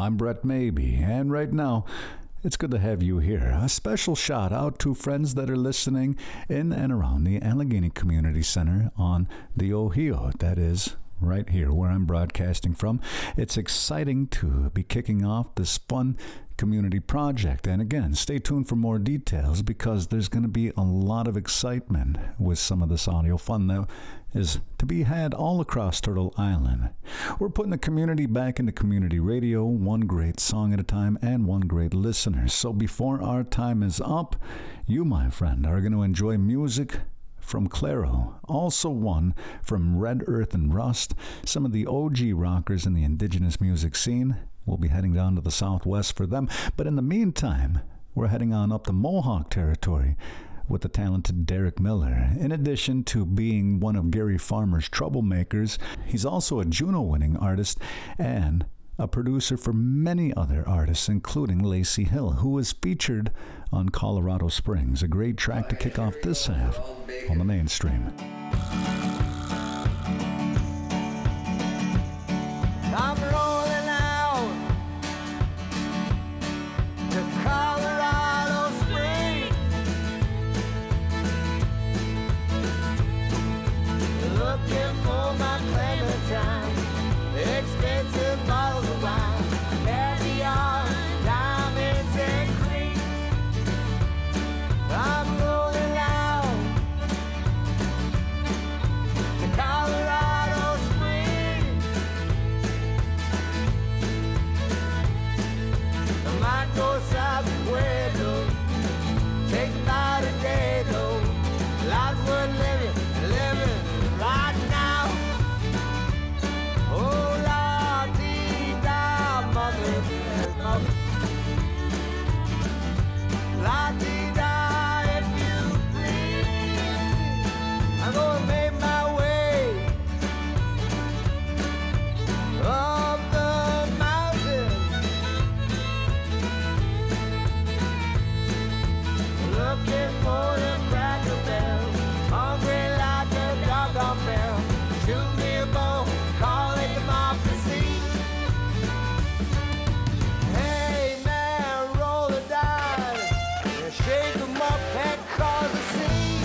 I'm Brett Maybe, and right now, it's good to have you here. A special shout out to friends that are listening in and around the Allegheny Community Center on the Ohio. That is right here where I'm broadcasting from. It's exciting to be kicking off this fun community project. And again, stay tuned for more details because there's going to be a lot of excitement with some of this audio fun that is to be had all across Turtle Island. We're putting the community back into community radio, one great song at a time and one great listener. So before our time is up, you, my friend, are going to enjoy music from Clairo, also one from Red Earth and Rust, some of the OG rockers in the indigenous music scene. We'll be heading down to the southwest for them. But in the meantime, we're heading on up to Mohawk territory with the talented Derek Miller. In addition to being one of Gary Farmer's troublemakers, he's also a Juno-winning artist and a producer for many other artists, including Lacey Hill, who is featured on Colorado Springs, a great track to kick off this half on the mainstream. I'm rolling out to Colorado Springs, looking for my Clementine, expensive bottles of wine, caviar, diamonds and cream. I'm rolling out to Colorado Springs. I might go south to Pueblo, take about a day though. Life's worth living, living right now. Oh, la-dee-da, mother, mother. La-dee-da, if you please. I'm gonna make my way up the mountain, looking for the Cracker Barrel, hungry like a doggone barrel. Shoot me a bone, call it democracy. Hey man, roll the dice, and shake 'em up and cause a scene.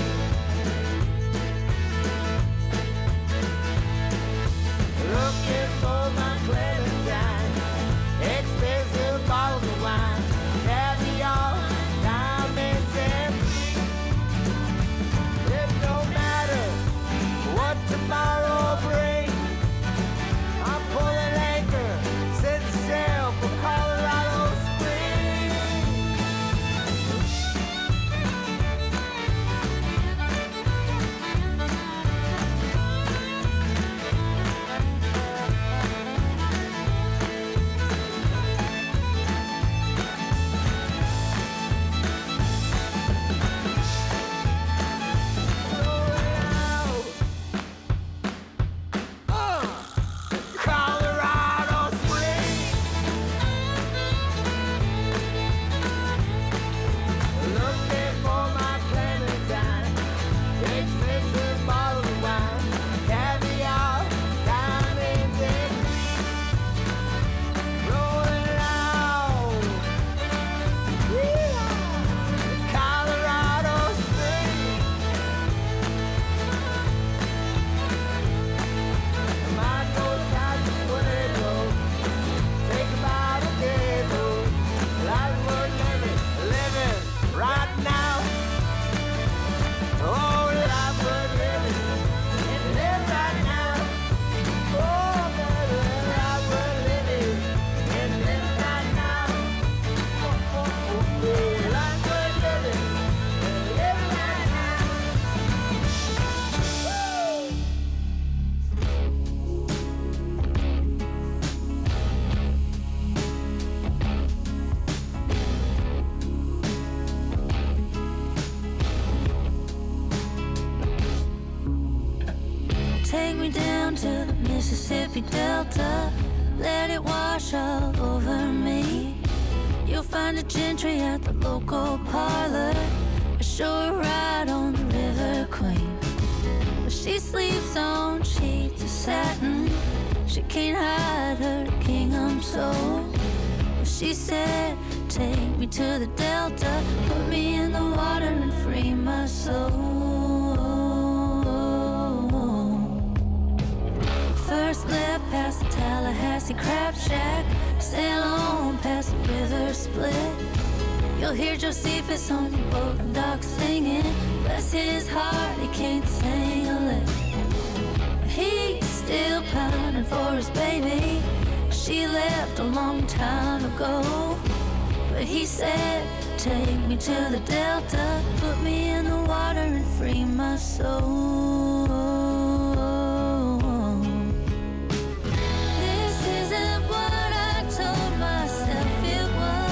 Looking for my Clementine, expensive bottles of wine, caviar, diamonds and cream. It don't matter what tomorrow brings, I'm pulling anchor, setting sail for Colorado Springs. Colorado Springs, looking for my Clementine, expensive bottles of wine, caviar, diamonds and cream. Rolling out, Colorado Springs. Might go south to Pueblo, take about a day though. Life's worth living, living right now. Oh, life's worth living, live right now. Oh, baby, life's worth living, live right now. Oh, life's worth living, live right now. Take me down to the Mississippi Delta, let it wash all over me. You'll find a gentry at the local parlor, a shore ride on the River Queen. But she sleeps on sheets of satin, she can't hide her gingham soul. She said, take me to the Delta, put me in the water and free my soul. First left past the Tallahassee Crab Shack, sail on past the river split. You'll hear Josephus on the boat dock singing. Bless his heart, he can't sing a lick. He's still pounding for his baby. She left a long time ago. But he said, take me to the Delta, put me in the water and free my soul. This isn't what I told myself it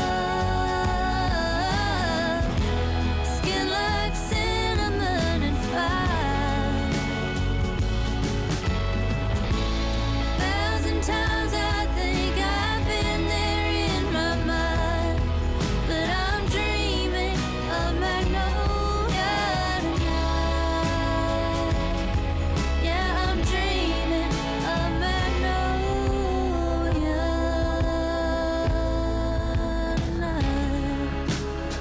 was. Skin like cinnamon and fire. 1,000 times I think I've been there in my mind, but I'm dreaming of Magnolia tonight. Yeah, I'm dreaming of Magnolia tonight.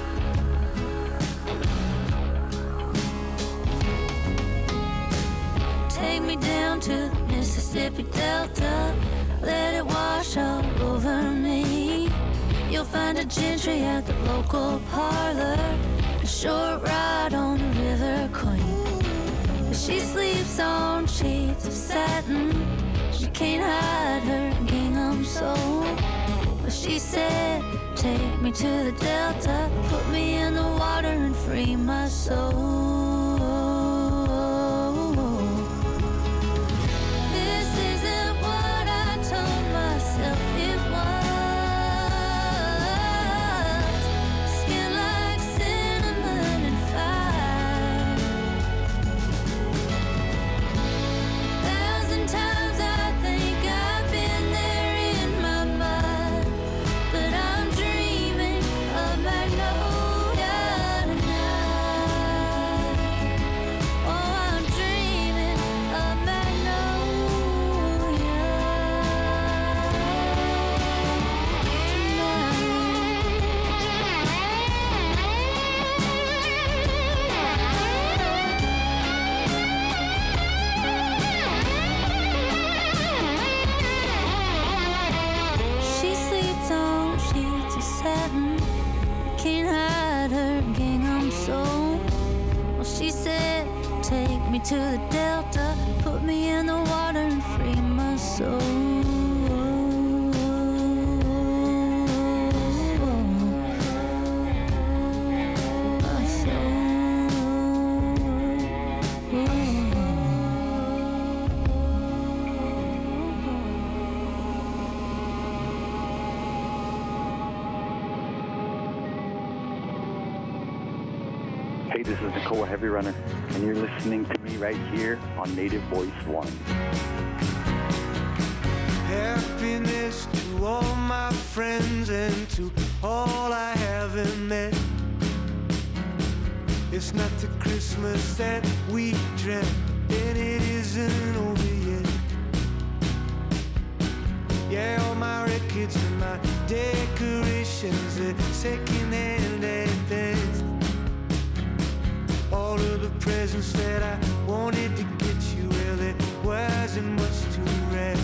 Take me down to the Mississippi Delta, let it wash all over me. You'll find a gentry at the local parlor, a short ride on the River Queen. She sleeps on sheets of satin, she can't hide her gingham soul. But she said, take me to the Delta, put me in the water and free my soul. This isn't what I told myself it was. Skin like cinnamon and fire. 1,000 times I think I've been there in my mind, but I'm dreaming of Magnolia tonight. Oh, I'm dreaming of Magnolia tonight. She sleeps on sheets of satin, can't hide her gingham soul. Well, she said, take me to the Delta, put me in the water and free my soul. My Hey, this is Nicole Heavy Runner, and you're listening to me right here on Native Voice One. Happiness to all my friends and to all I haven't met. It's not the Christmas that we dreamt, and it isn't over yet. Yeah, all my records and my decorations are second-hand at best. All of the presents that I wanted to get you, well, there wasn't much to wrap.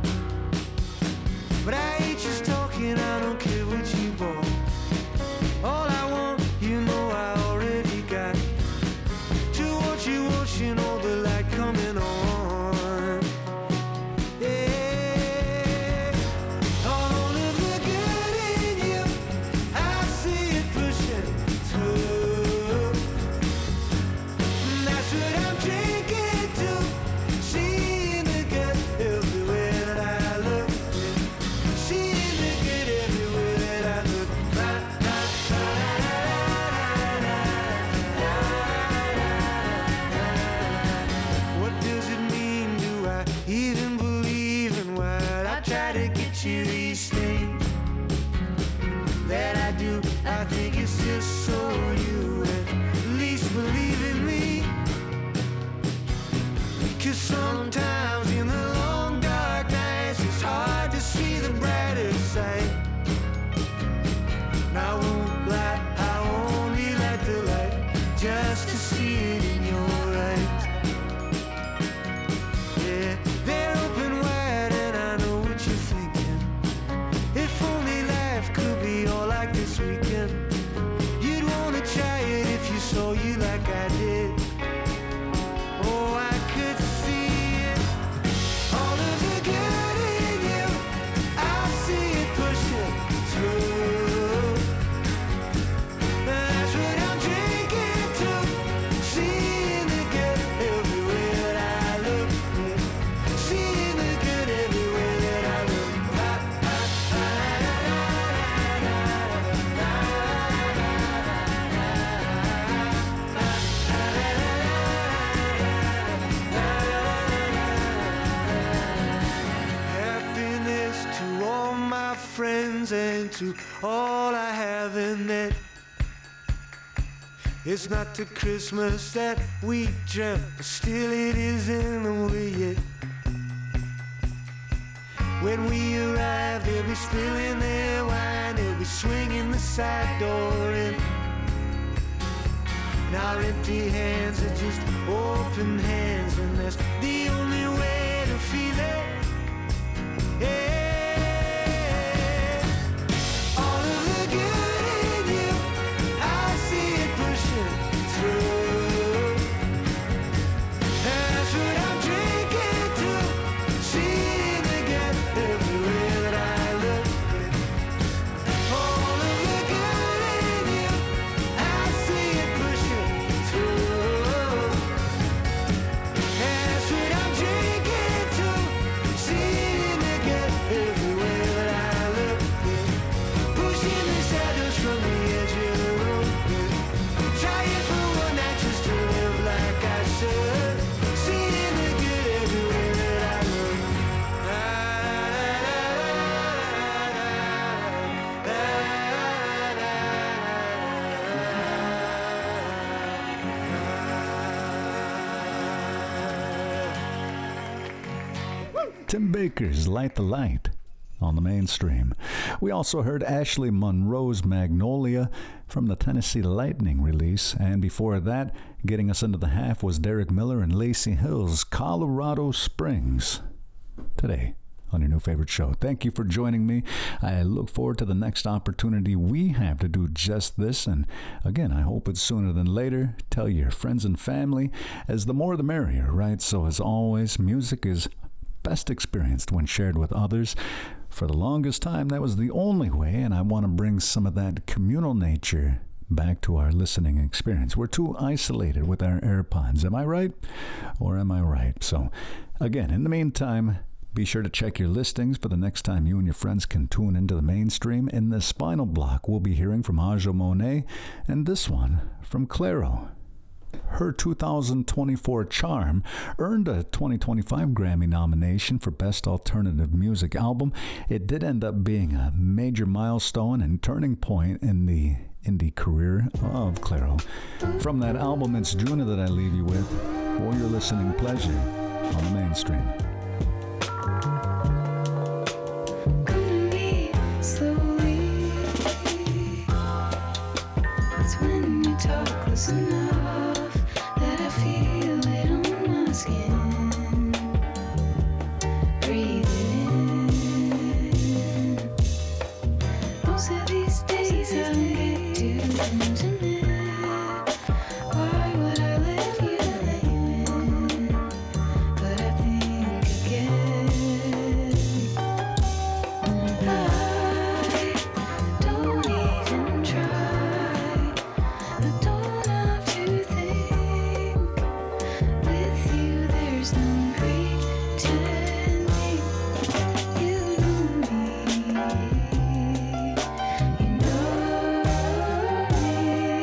But I ain't just talking, I don't care what you bought. All I want, you know I already got. To watch you watching all the light coming on. Yeah, all of the good in you, I see it pushing through. That's what I'm drinking to, seeing the good everywhere that I look. Seeing the good everywhere. took all I have in that. It's not the Christmas that we dreamt, but still it isn't the way yet. When we arrive, they'll be spilling their wine, they'll be swinging the side door in. And our empty hands are just open hands, and that's the only way to feel it. Yeah. All of the good in you, I see it pushing through. That's what I'm drinking to, seeing the good everywhere that I look. All of the good in you, I see it pushing through. That's what I'm drinking to, seeing the good everywhere that I look. Pushing the shadows from the edge of the road. Trying for one night just to live like I should. Seeing the good everywhere that I look. Tim Baker's Light the Light on the mainstream. We also heard Ashley Monroe's Magnolia from the Tennessee Lightning release, and before that, getting us into the half was Derek Miller and Lacey Hill's Colorado Springs. Today on your new favorite show. Thank you for joining me. I look forward to the next opportunity we have to do just this, and again, I hope it's sooner than later. Tell your friends and family, as the more the merrier, right? So as always, music is best experienced when shared with others. For the longest time, that was the only way, and I want to bring some of that communal nature back to our listening experience. We're too isolated with our AirPods. Am I right? Or am I right? So, again, in the meantime, be sure to check your listings for the next time you and your friends can tune into the mainstream. In the Spinal Block, we'll be hearing from Aja Monet, and this one from Clairo. Her 2024 Charm earned a 2025 Grammy nomination for Best Alternative Music Album. It did end up being a major milestone and turning point in the indie career of Clairo. From that album, it's Juna that I leave you with for your listening pleasure on the mainstream. Come to me slowly. It's when you talk close enough that I feel it on my skin. Breathe it in. Most of these days I get too intimate. Why would I let you in? But I think again. I don't even try. I don't have to think. With you, there's no pretending. You know me. You know me.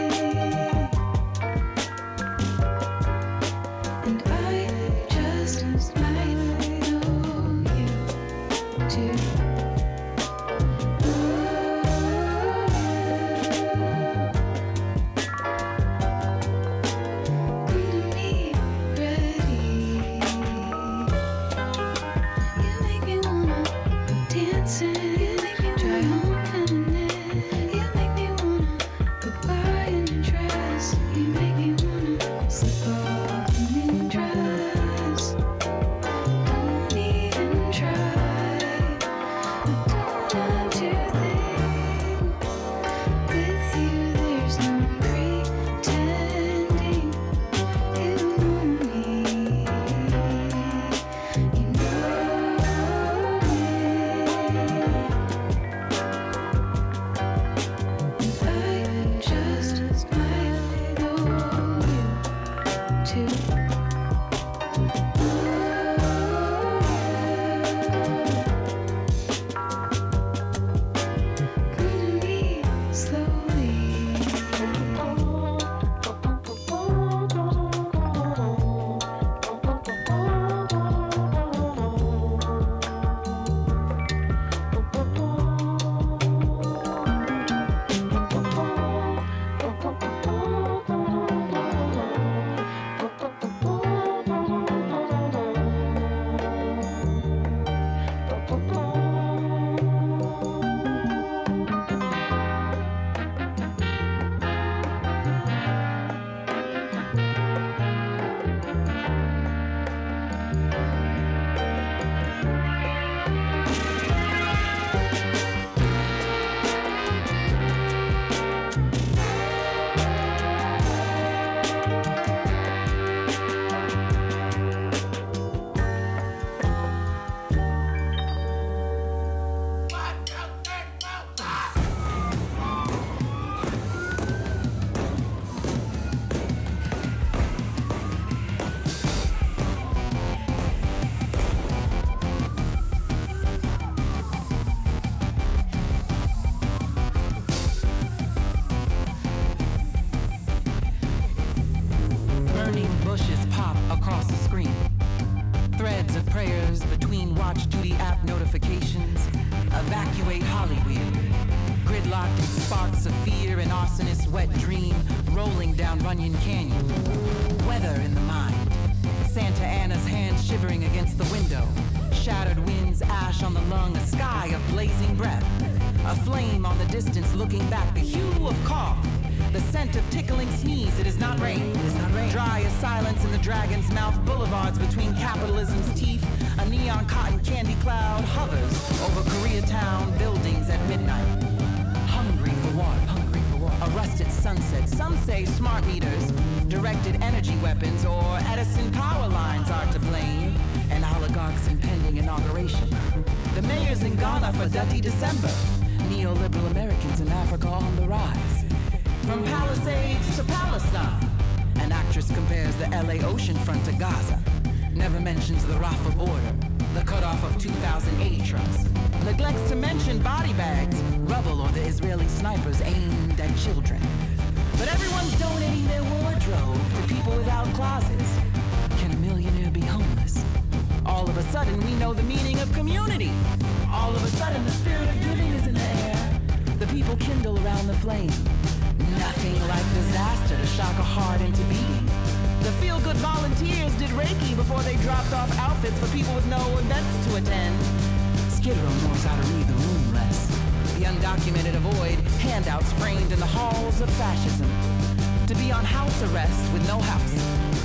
sparks of fear, an arsonist's wet dream rolling down Runyon Canyon. Weather in the mind. Santa Anna's hand shivering against the window. Shattered winds, ash on the lung, a sky of blazing breath. A flame on the distance looking back, the hue of cough. The scent of tickling sneeze, it is not rain. It is not rain. Dry as silence in the dragon's mouth, boulevards between capitalism's teeth. A neon cotton candy cloud hovers over Koreatown buildings at midnight. Hungry for water, hungry for water. A rusted sunset, some say smart meters, directed energy weapons, or Edison power lines are to blame. An oligarch's impending inauguration. The mayor's in Ghana for Dirty December. Neoliberal Americans in Africa on the rise. From Palisades to Palestine, an actress compares the LA oceanfront to Gaza. Never mentions the Rafah border, the cutoff of 2,080 trucks. Neglects to mention body bags, rubble, or the Israeli snipers aimed at children. But everyone's donating their wardrobe to people without closets. Can a millionaire be homeless? All of a sudden, we know the meaning of community. All of a sudden, the spirit of giving is in the air. The people kindle around the flame. Nothing like disaster to shock a heart into beating. The feel-good volunteers did Reiki before they dropped off outfits for people with no events to attend. Skid Row knows how to read the room less. The undocumented avoid handouts framed in the halls of fascism. To be on house arrest with no house.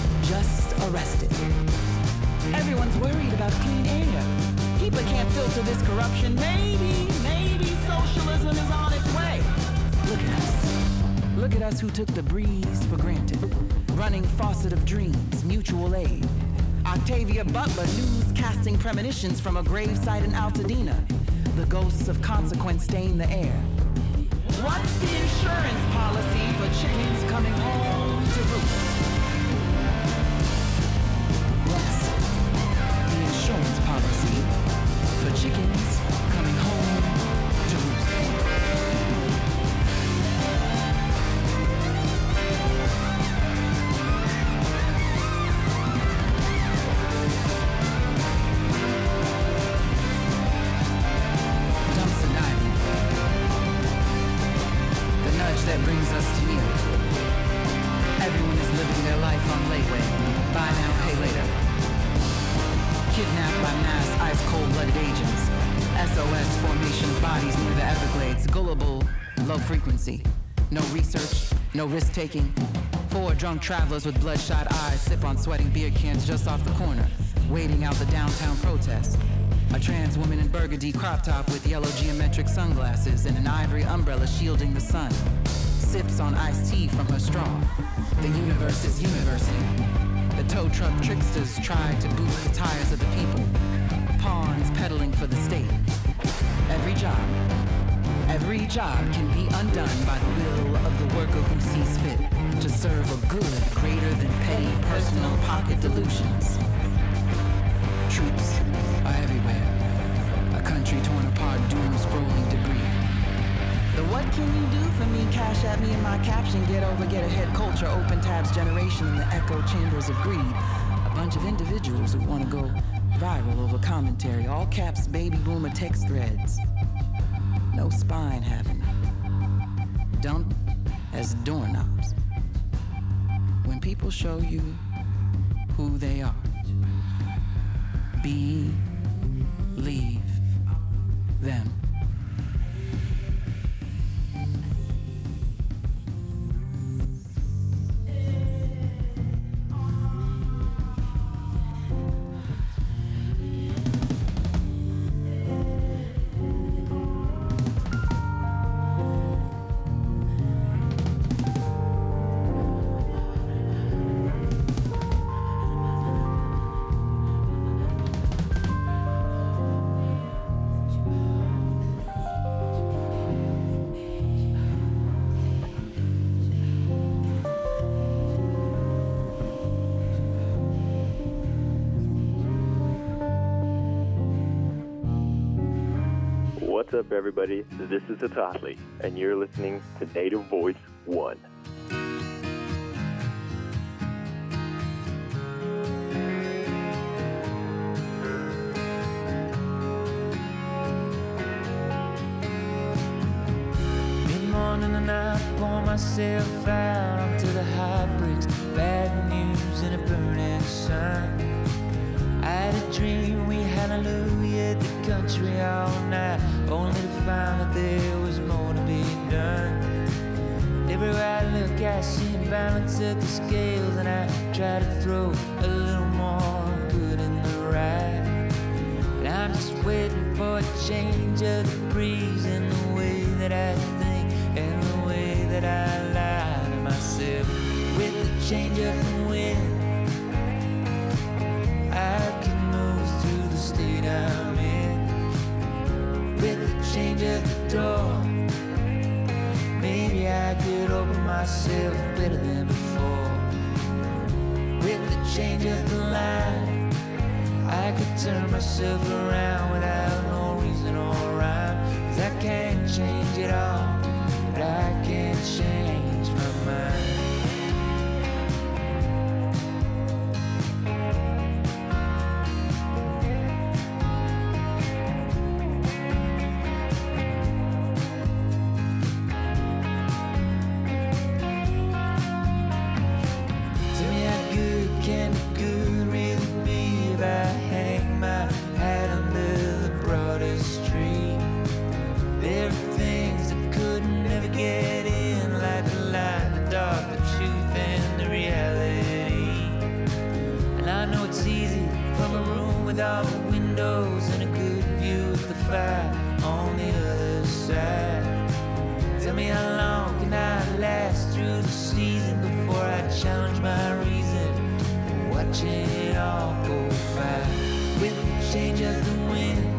Just arrested. Everyone's worried about clean air. People can't filter this corruption. Maybe socialism is on its way. Look at us. Look at us who took the breeze for granted. Running faucet of dreams, mutual aid. Octavia Butler newscasting premonitions from a gravesite in Altadena. The ghosts of consequence stain the air. What's the insurance policy for chickens coming home to roost? What's the insurance policy for chickens coming home to roost? That brings us to you. Everyone is living their life on layaway. Buy now, pay later. Kidnapped by mass ice-cold-blooded agents. SOS formation of bodies near the Everglades. Gullible, low frequency. No research, no risk-taking. 4 drunk travelers with bloodshot eyes sip on sweating beer cans just off the corner, waiting out the downtown protest. A trans woman in burgundy crop top with yellow geometric sunglasses and an ivory umbrella shielding the sun. Sips on iced tea from her straw. The universe is university. The tow truck tricksters try to boot the tires of the people. Pawns peddling for the state. Every job can be undone by the will of the worker who sees fit to serve a good greater than petty personal pocket delusions. Troops are everywhere. A country torn apart, doom-scrolling debris. The what can you do for me? Cash at me in my caption. Get over, get ahead culture. Open tabs generation in the echo chambers of greed. A bunch of individuals who want to go viral over commentary. All caps, baby boomer text threads. No spine having. Dump as doorknobs. When people show you who they are, believe them. What's up, everybody? This is Atatli, and you're listening to Native Voice 1. Alone in the night, pour myself out onto the high bricks. Bad news in a burning sun. I had a dream, we hallelujah the country all night, only to find that there was more to be done. Everywhere I look, I see the balance of the scales, and I try to throw a little more good in the right. And I'm just waiting for a change of the breeze in the way that I think and the way that I lie to myself. With the change of the wind, I can move through the state I'm in. With the change of the door, maybe I could open myself better than before. With the change of the line, I could turn myself around without no reason or rhyme. 'Cause I can't change it all, but I can't change my mind. All the windows and a good view of the fire on the other side. Tell me how long can I last through the season before I challenge my reason for watching it all go by. With the change of the wind,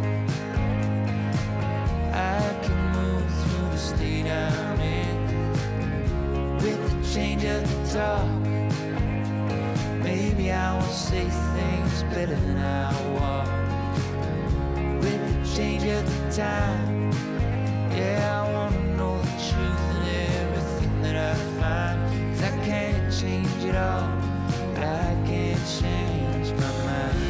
I can move through the state I'm in. With the change of the talk, maybe I will say things better than I walk. With the change of the time, yeah, I wanna know the truth in everything that I find. 'Cause I can't change it all, but I can't change my mind.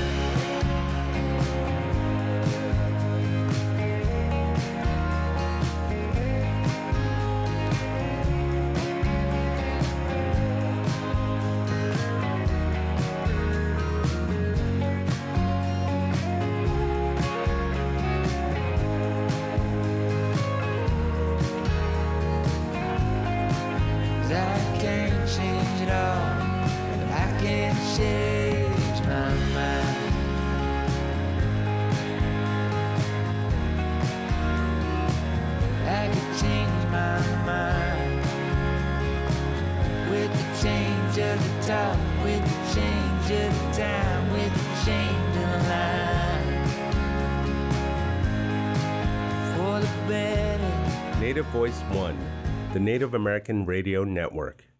Native Voice One, the Native American Radio Network.